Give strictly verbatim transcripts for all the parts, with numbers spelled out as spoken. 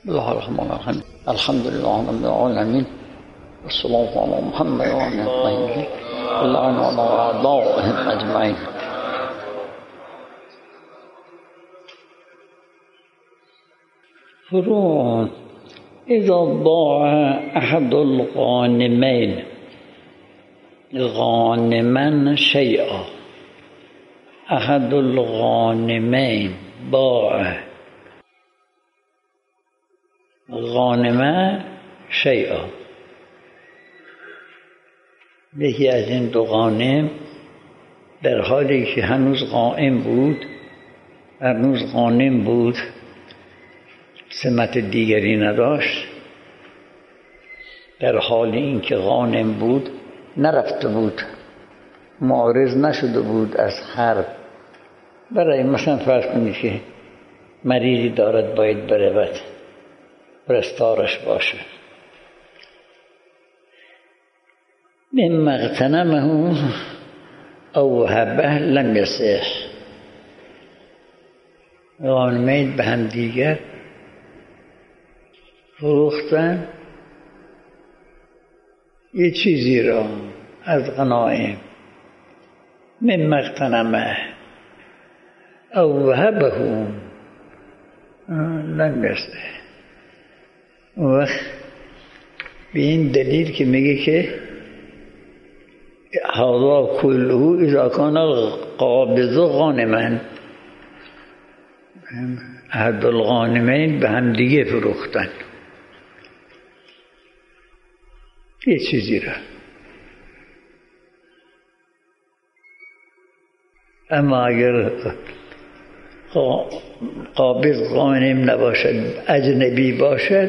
بسم الله الرحمن الرحیم. الحمد لله رب العالمین و الصلاة علی محمد و آله الطاهرین اللعن علی اعدائهم اجمعین. فروع: اذا ضاع احد الغانمین غانما شیئا. احد الغانمین ضاع غانمه شیئا. یکی از این دو غانم در حالی که هنوز قائم بود هنوز غانم بود سمت دیگری نداشت، در حال اینکه غانم بود نرفته بود، معرض نشده بود از حرب. برای مثلا فرض کنید که مریضی دارد باید برود، پرستارش باشه. مما اغتنمه او هبه لم یصح. غانمین به هم دیگر فروختن یه چیزی را از غنایم. مما اغتنمه او هبه لم یصح. وقت به این دلیل که میگه که هذا كله اذا كان القابض غانما، احد الغانمین به هم دیگه فروختن یه چیزی را. اما اگر قابض غانم نباشد، اجنبی باشد،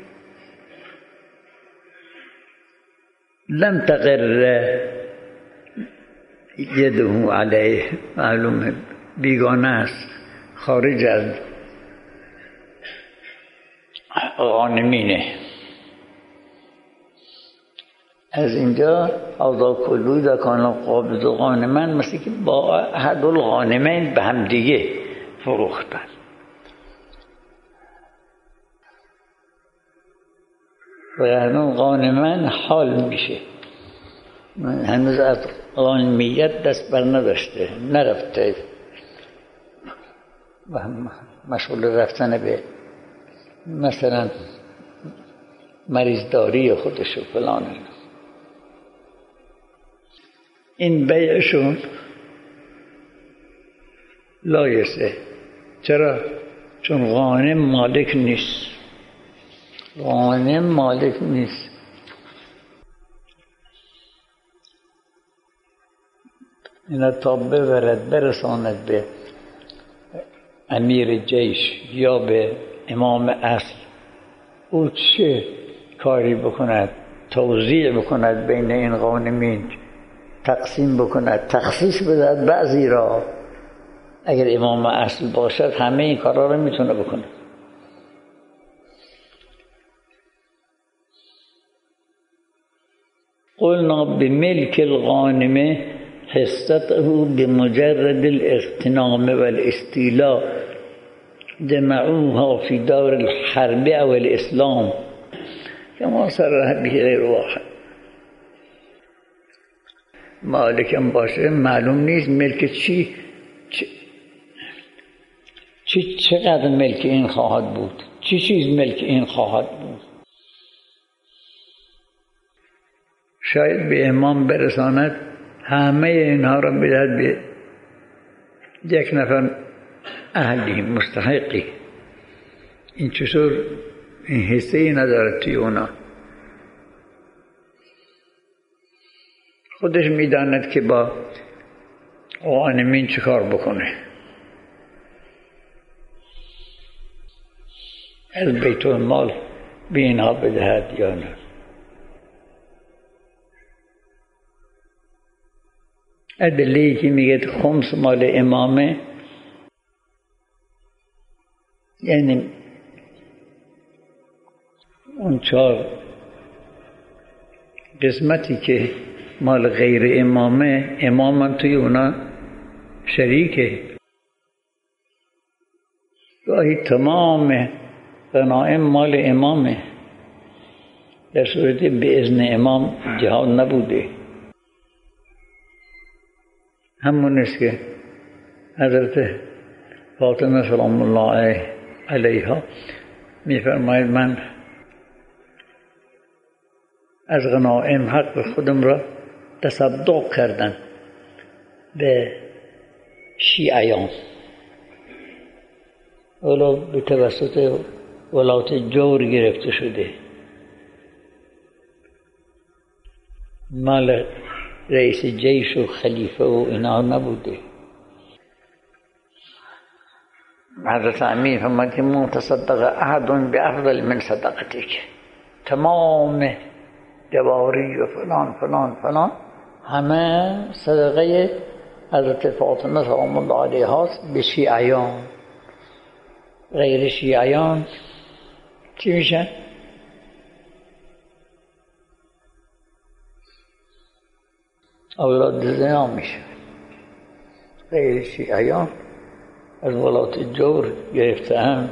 لم تقر یده علیه، معلومه بیگانه است، خارج از غانمینه. از اینجا هذا کله اذا کان قابض غانما، مثل که با احد الغانمین به هم دیگه فروختن. و هنوز غانمن حال میشه، هنوز از غانمیت دست بر نداشته، نرفته و مشغول رفتن به مثلا مریضداری خودش و فلان. این بیعشون لایسه. چرا؟ چون غانم مالک نیست. غانم مالک نیست. اینا تا ببرد برساند به امیر جیش یا به امام اصل، او چه کاری بکند؟ توزیع بکند بین این غانمین، تقسیم بکند، تخصیص بدهد بعضی را. اگر امام اصل باشد همه این کارا رو میتونه بکنه. قلنا بملك الغانم حصته بمجرد الاغتنام والاستيلاء جمعوها في دار الحرب او الاسلام كما صرح به غیر واحد. مالکم باشه معلوم نیست ملک چی چی چقدر ملک این خواهد بود، چی چیز ملک این خواهد بود. شاید به امام برساند همه اینها را بدهد به یک نفر اهلی مستحقی. این چطور؟ این حصه ای ندارد توی اونا. خودش میداند که با غانمین چه کار بکنه. از بیت المال به اینها بدهد یا نه. ادله‌ای که میگه خمس مال امامه، یعنی اون چهار قسمتی که مال غیر امامه، امام توی اونا شریکه. گاهی تمام غنایم مال امامه، در صورتی به اذن امام جهاد نبوده. همون است که حضرت فاطمه سلام الله علیها میفرماید من از غنایم حق خودم را تصدق کردم به شیعیان، ولو به توسط ولایت جور گرفته شده، مال رئیس جیش و خلیفه و اینا نبوده. حضرت امیر فرمود که متصدق احد بافضل من صدقتک، تمام جواری و فلان فلان فلان همه صدقه حضرت فاطمه سلام الله علیها به شیعیان، غیر شیعیان چی میشن؟ اولاد زنا میشن. غیر شیعیان از ولایت جور گرفته‌اند،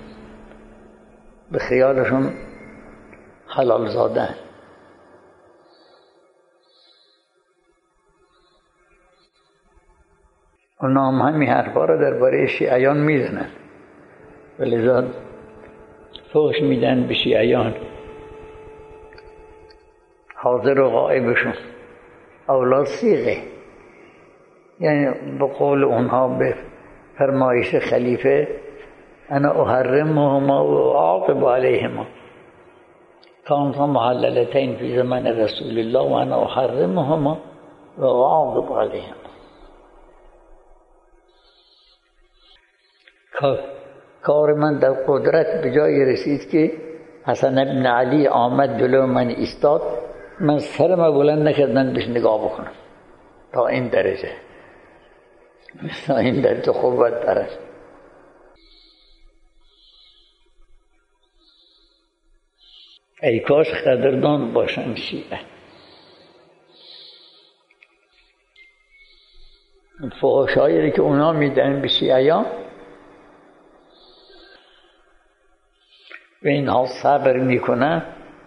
به خیالشون حلال زادن. اونا هم همین حرفا رو درباره شیعیان میزنن، ولذا فحش میدن به شیعیان، حاضر و غائبشون. اولاد صیغه، یعنی به قول اونها به فرمایش خلیفه انا احرمهما و اعاقب علیهما، کانتا محللتین فی زمان رسول الله و انا احرمهما و اعاقب علیهما. کار من در قدرت به جای رسید که حسن ابن علی آمد جلو من ایستاد، من سرم بلند نکردم بهش نگاه بکنم. تا این درجه، تا این درجه قوت داره. ای کاش قدردان باشن شیعه. فحشایی که اونا میدن به شیعیان و اینها صبر میکنن،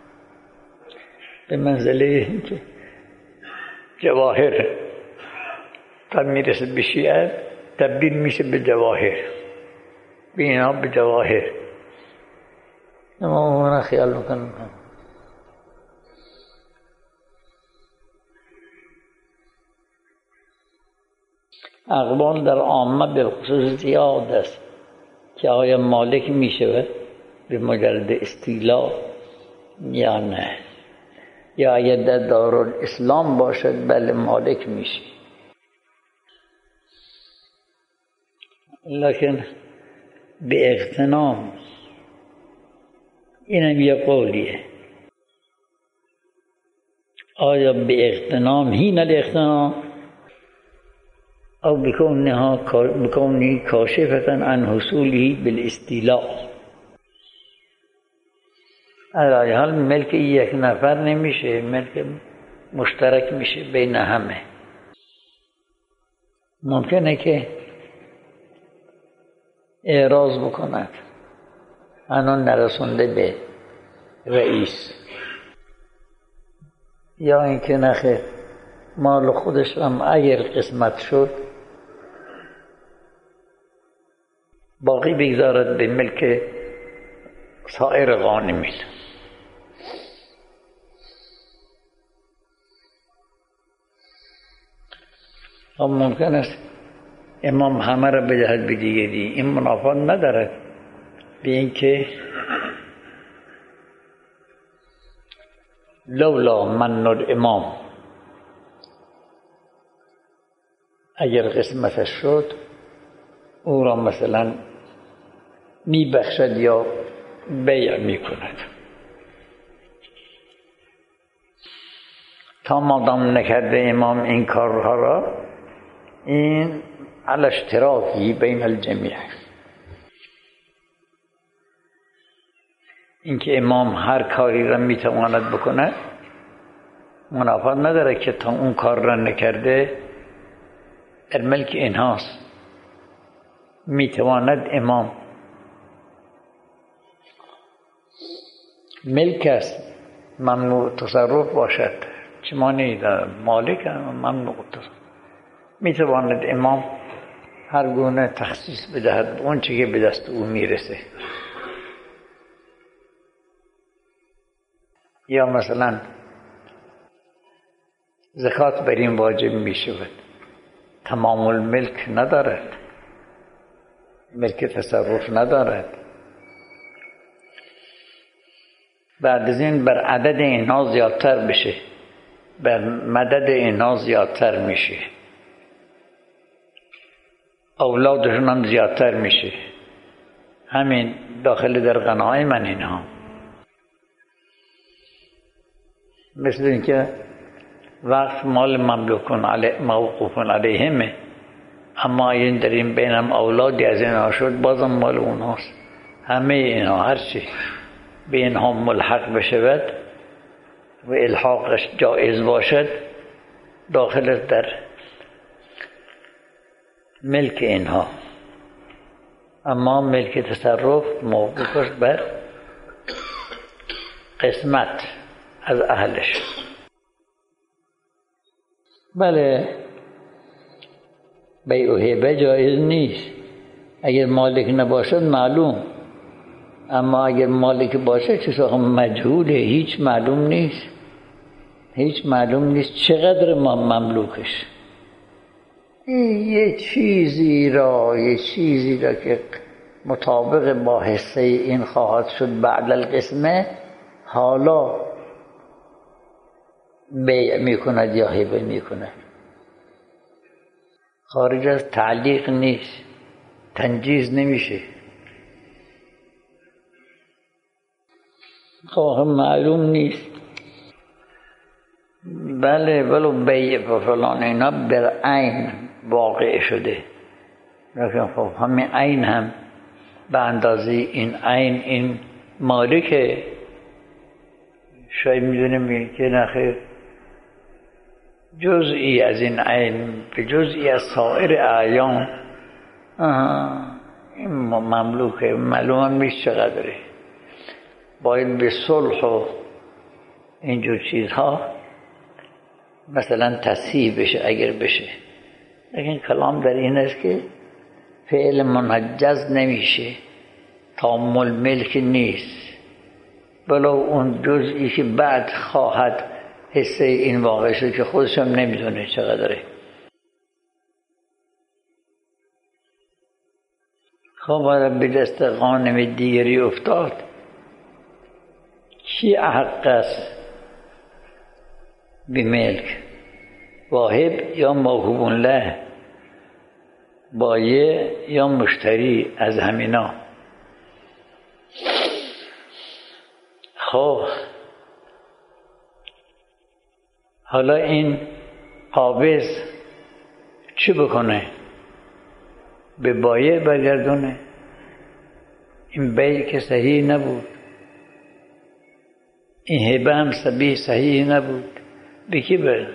به منزله جواهر تا میرسه به شیعه تبدیل میشه به جواهر، به اینها به جواهر. اما اونا خیال میکنن اقوال در عامه به خصوص زیاد است که آیا مالک میشه به مجرد استیلا یا نه، یا اگر در دارالاسلام باشد بله مالک میشه. لکن به اغتنام اینم یه قولیه. آیا به اغتنام هین الاغتنام او بکونها بکونی کاشفتا عن حصوله بالاستیلاء. در حال ملک یک نفر نمیشه، ملک مشترک میشه بین همه. ممکنه که اعراض بکند هنوز نرسونده به رئیس، یا اینکه نخیر مال خودش هم اگر قسمت شد باقی بگذارد به ملک سایر غانمین. و ممکن است امام همه را بدهد به دیگری، این منافات ندارد به اینکه لولا من الامام، اگر قسمتش شد او را مثلا می بخشد یا بیع می کند. تا مادام نکرده امام این کارها را، این علی اشتراکی بین الجمیع، اینکه امام هر کاری را میتواند بکند منافات نداره که تا اون کار را نکرده در ملک اینهاست. میتواند امام ملک است ممنوع تصرف باشد، چه مانعی دارد؟ مالک ممنوع تصرف. میتواند امام هر گونه تخصیص بدهد اون چی که به دست او میرسه. یا مثلا زکات بر این واجب می شود، تمام الملک ندارد، ملک تصرف ندارد، بعد از این بر عدد اینها زیادتر بشه، بر مدد اینها زیادتر میشه، اولادشون هم زیادتر میشه، همین داخل در غنایم من اینها. مثل اینکه وقت مال مملوکون علی موقوفون علیهمه، اما این در این بینم اولادی از اینها شد بازم مال اونهاست. همه اینها هرچی به اینها ملحق بشود و الحاقش جایز باشد داخل در ملک اینها، اما ملک تصرف موقوفش بر قسمت از اهلش. بله بیع و هبه جایز نیست اگر مالک نباشد معلوم، اما اگر مالک باشه چیزا مجهوله، هیچ معلوم نیست، هیچ معلوم نیست چقدر ما مملوکش. یه چیزی را یه چیزی را که مطابق با حصه این خواهد شد بعد القسمه حالا بیع میکند یا هبه میکند، خارج از تعلیق نیست، تنجیز نمیشه. خب معلوم نیست. بله ولو بیع و فلان اینا بر عین واقع شده، لیکن خب همین عین هم به اندازه این عین این مالکه. شاید میدونیم که نخیر جزئی از این عین به جزئی از سایر اعیان این مملوکه، معلوم هم نیست چقدره. باید به صلح و اینجور چیزها مثلا تصحیح بشه اگر بشه، لیکن کلام در این است که فعل منجز نمیشه، تامل ملک نیست، بلا اون جزئی که بعد خواهد حصه این واقع شد که خودش هم نمیدونه چقدره. خب اگر به دست غانم دیگری افتاد کی احق است به ملک؟ واهب یا موهوب له، بایع یا مشتری از همینا؟ خب حالا این قابض چی بکنه؟ به بایع برگردونه؟ این بیع که صحیح نبود، این هبه هم صحیح صحیح نبود، به کی بر؟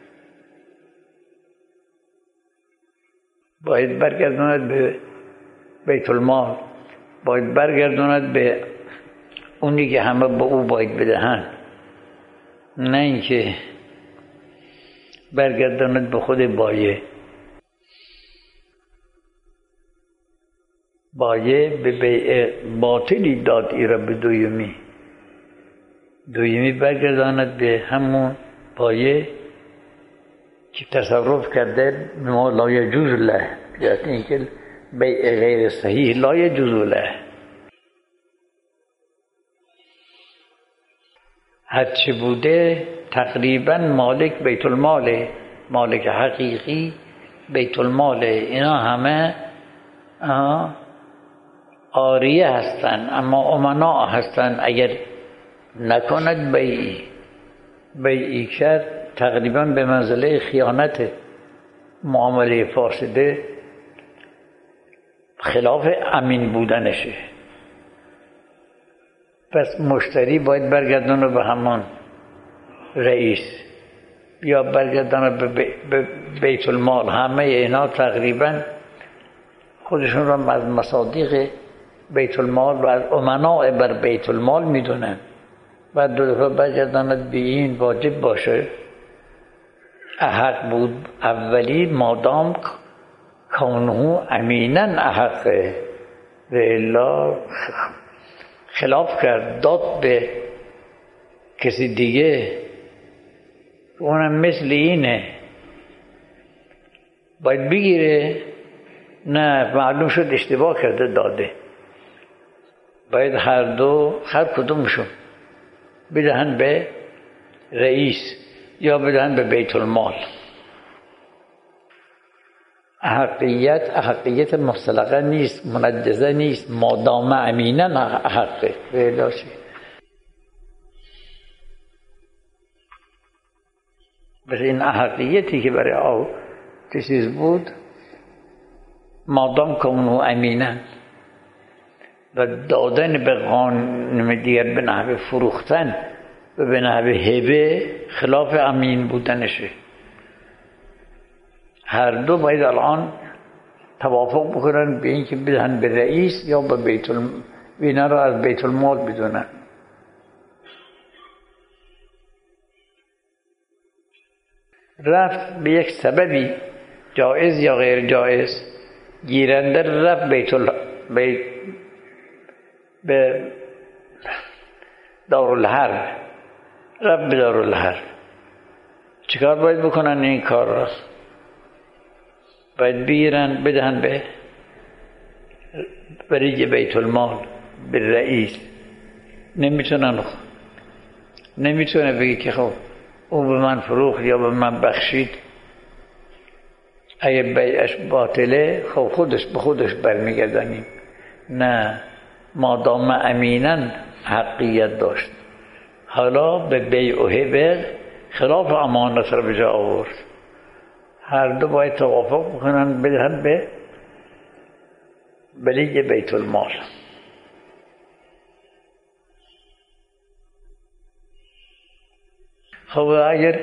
باید برگردوند به بیت المال، باید برگردوند به اونی که همه به او باید بدهن، نه اینکه برگرداند به خود بایع. بایع به بیع باطلی داد ای را به دویمی، دویمی برگرداند به همون بایع که تصرف کرده ما لا یجوز له، یعنی اینکه بیع غیر صحیح لا یجوز له. هرچی بوده تقریبا مالک بیت الماله، مالک حقیقی بیت الماله، اینا همه عاریه هستن اما امنا هستن. اگر نکند بیعی بیعی کرد تقریبا به منزله خیانت، معامله فاسده خلاف امین بودنشه. پس مشتری باید برگردونه به همان رئیس یا برگردونه به بیت المال. همه اینا تقریبا خودشون را از مصادیق بیت المال و از امناء بر بیت المال میدونن و دو دفعه برگرداند به این واجب باشه. احق بود اولی مادام کونه امینا احقه و الا خلاف کرد داد به کسی دیگه، اونم مثل اینه باید بگیره. نه معلوم شد اشتباه کرده داده، باید هر دو هر کدومشون بدهن به رئیس یا بدهن به بیت المال. احقیت احقیت مطلقه نیست، منجزه نیست، مادام امینا احقه بلاشه. بس این احقیتی که برای او چیز بود مادام کونو امینا و دادن به غانم دیگر به نحو فروختن و به نحو هبه خلاف امین بودنشه. هر دو باید الان توافق بکنن به اینکه بدهن به رئیس یا به بیت المال، اینا را از بیت المال بدونن. رفت به یک سببی جایز یا غیر جایز، گیرنده رفت بیت ال... بیت... به دارالحرب، رفت به دارالحرب. چیکار باید بکنن این کار را؟ باید بگیرن بدهن به برای بیت المال به رئیس. نمیتونن نمیتونه بگی که خب او به من فروخت یا به من بخشید، اگه بیعش باطله خب خودش به خودش برمیگردنیم. نه، مادام امینا حقیت داشت. حالا به بیع و هبه خلاف امانت را به جا آورد. هر دو باید توافق بکنن بدهن به ولی بیت المال. خب اگر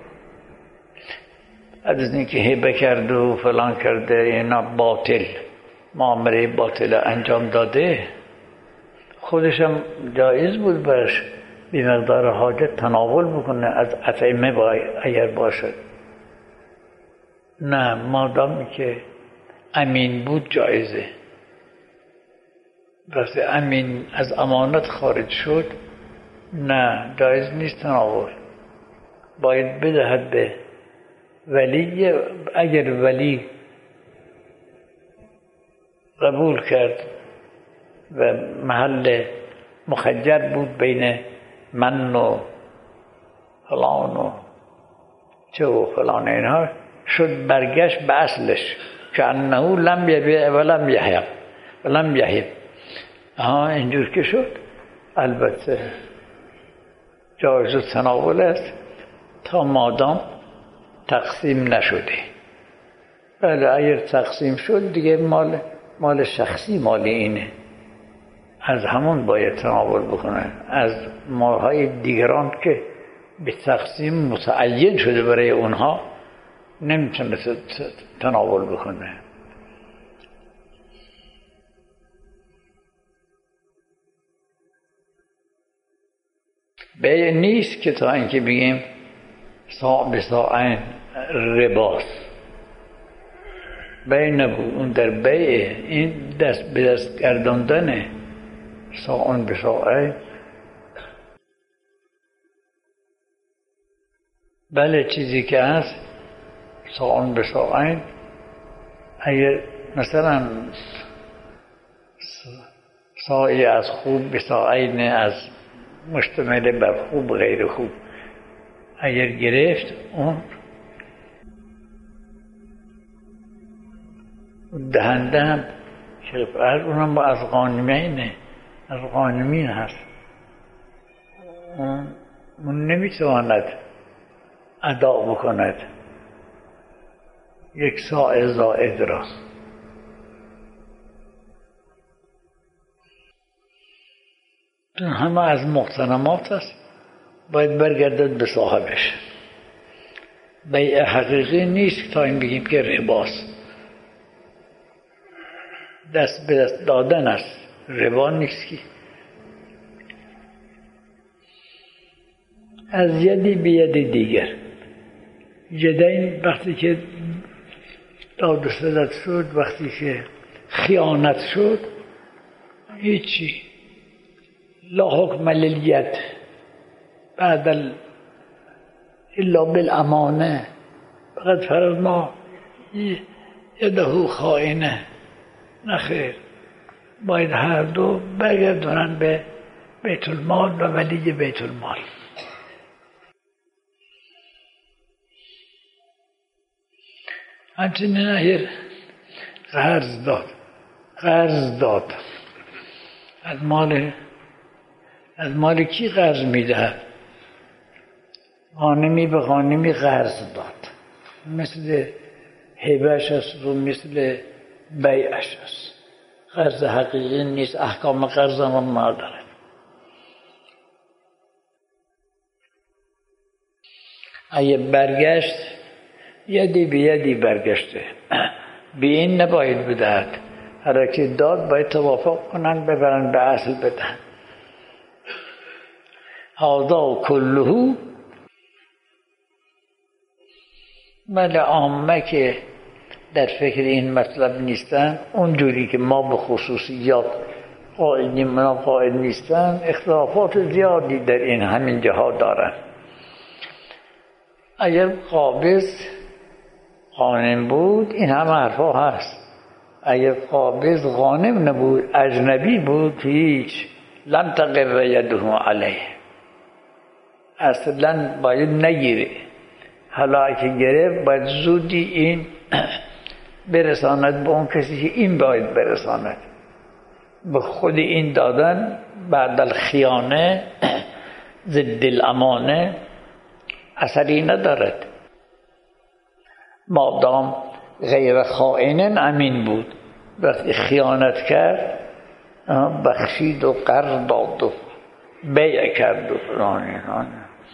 از اینکه هبه کرده و فلان کرده اینا باطل، معامله باطل انجام داده، خودشم جایز بود برش بی مقدار حاجت تناول بکنه از اطعمه اگر باشد. نه، مادامی که امین بود جایزه. وقتی امین از امانت خارج شد نه جایز نیست تناول، باید بدهد به ولی. اگر ولی قبول کرد و محل مخجر بود بین من و فلان و چه و فلان اینها، شد برگشت به اصلش که انه لم یبیع و لم یحب و لم یحب. ها اینجور که شد البته جایز تناول است تا مادام تقسیم نشده. بله اگر تقسیم شد دیگه مال مال شخصی مال اینه، از همون باید تناول بکنه. از مالهای دیگران که به تقسیم متعین شده برای اونها نمیتونه تناول بکنه. بیع نیست که تا اینکه بگیم ساع به ساعین رباست. بیع نبود، اون در بیع این دست به دست گرداندنه. ساعن به ساعین، بله چیزی که هست ساعن به ساعین. اگر مثلا ساعی از خوب به ساعین از مشتمل بر خوب غیر خوب اگر گرفت، اون دهنده هم شرف از اونم با از غانمینه، از غانمین هست. اون, اون نمیتواند ادا بکند یک ساعه زائد را. همه از مغتنمات است، باید برگردد به صاحبش. بیع حقیقی نیست تا این بگیم که رباست، دست به دست دادن است. ربا نیست که. از یدی به ید دیگر، یدین وقتی که داد و ستد شد، وقتی که خیانت شد، هیچی. لا حکم للید بعد ال... الا بالامانه، فقط فرضنا یده خائنه. نخیر، باید هر دو برگردونن به بیت المال و ولی بیت المال. همچنین اگر قرض داد قرض داد از مال از مال کی قرض میدهد؟ غانمی به غانمی قرض داد، مثل هبهش است و مثل بیعش است. قرض حقیقی نیست، احکام قرض هم ندارد. اگه برگشت یدی به یدی برگشته، به این نباید بدهد. هر که داد باید توافق کنن ببرن به اصل بدهن. هذا کله بله عامه که در فکر این مطلب نیستن، اونجوری که ما به خصوصیات قائلیم و قائل نیستن، اختلافات زیادی در این همین جهات دارن. اگر قابض غانم بود این همه حرفا هست. اگر قابض غانم نبود، اجنبی بود، هیچ لن تقر یده علیه، اصلا باید نگیره. حالا که گرفت باید زودی این برساند به اون کسی که این باید برساند. به خود این دادن بعد الخیانه ضد الامانه اثری ندارد. مادام غیر خائن امین بود، وقتی خیانت کرد بخشید و قرض داد و بیع کرد و فلان.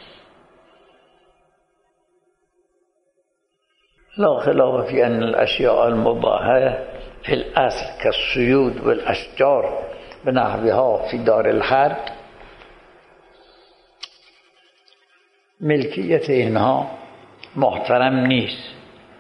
لا خلاف في أن الأشياء المباحة في الأصل كالصيود والأشجار بنحوها في دار الحرب ملکیت اینها محترم نیست.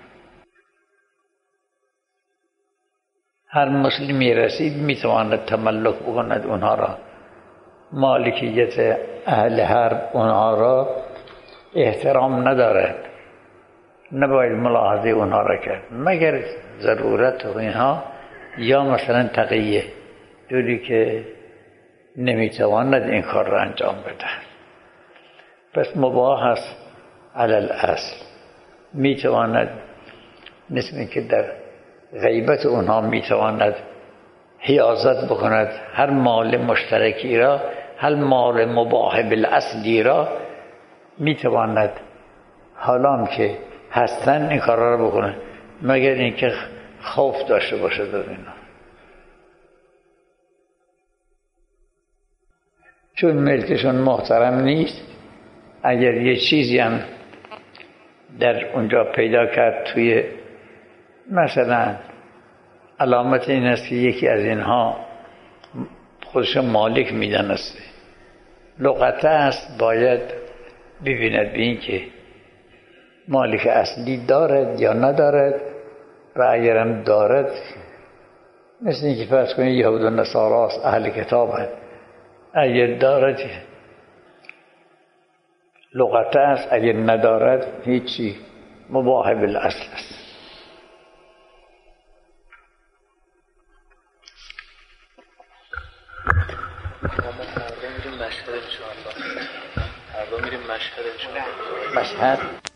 هر مسلمی رسید میتواند تملک بکند اونها را. مالکیت اهل حرب اونها را احترام ندارد، نباید ملاحظه اونها را کرد مگر ضرورت و اینها، یا مثلا تقیه، جوری که نمیتواند این کار را انجام بده. پس مباح است علی الاصل. میتواند مثل که در غیبت اونها میتواند حیازت بکند هر مال مشترکی را، هر مال مباح بالاصلی را میتواند حالا که هستن این کارا رو بکنه، مگر اینکه خوف داشته باشه از اینا. چون ملکشون محترم نیست، اگر یه چیزی هم در اونجا پیدا کرد، توی مثلا علامت این است که یکی از اینها خودش مالک میدانسته، لغته است، باید ببیند به این که مالک اصلی دارد یا ندارد، و اگرم دارد مثل اینکه فرض کنید یهود و نصارا است، اهل کتاب هست، اگر دارد لغته است، اگر ندارد هیچی، مباح بالاصل است. فردا میریم مشهد انشاءالله. فردا میریم مشهد انشاءالله. مشهد